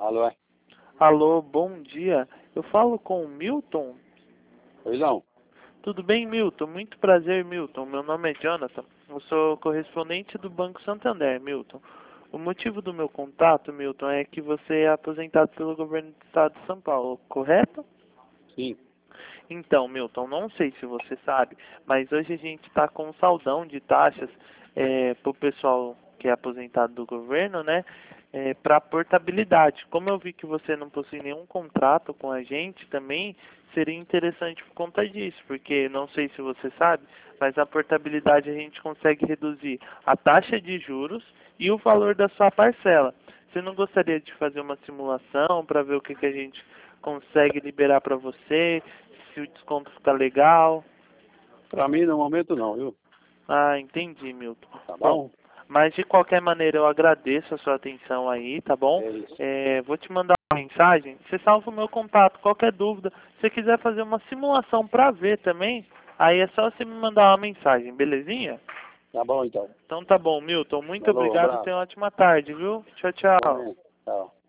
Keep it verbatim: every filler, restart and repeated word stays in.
Alô, é? Alô, bom dia. Eu falo com o Milton? Pois não. Tudo bem, Milton? Muito prazer, Milton. Meu nome é Jonathan. Eu sou correspondente do Banco Santander, Milton. O motivo do meu contato, Milton, é que você é aposentado pelo governo do estado de São Paulo, correto? Sim. Então, Milton, não sei se você sabe, mas hoje a gente está com um saldão de taxas para o pessoal que é aposentado do governo, né? É, para portabilidade. Como eu vi que você não possui nenhum contrato com a gente também, seria interessante por conta disso, porque não sei se você sabe, mas a portabilidade a gente consegue reduzir a taxa de juros e o valor da sua parcela. Você não gostaria de fazer uma simulação para ver o que, que a gente consegue liberar para você, se o desconto ficar legal? Pra mim, no momento, não, viu? Ah, entendi, Milton. Tá Bom, bom? mas de qualquer maneira eu agradeço a sua atenção aí, tá bom? É isso. É, vou te mandar uma mensagem, você salva o meu contato, qualquer dúvida. Se você quiser fazer uma simulação para ver também, aí é só você me mandar uma mensagem, belezinha? Tá bom, então. Então tá bom, Milton. Muito Falou, um obrigado, abraço. tenha uma ótima tarde, viu? Tchau, tchau. Igualmente. Tchau.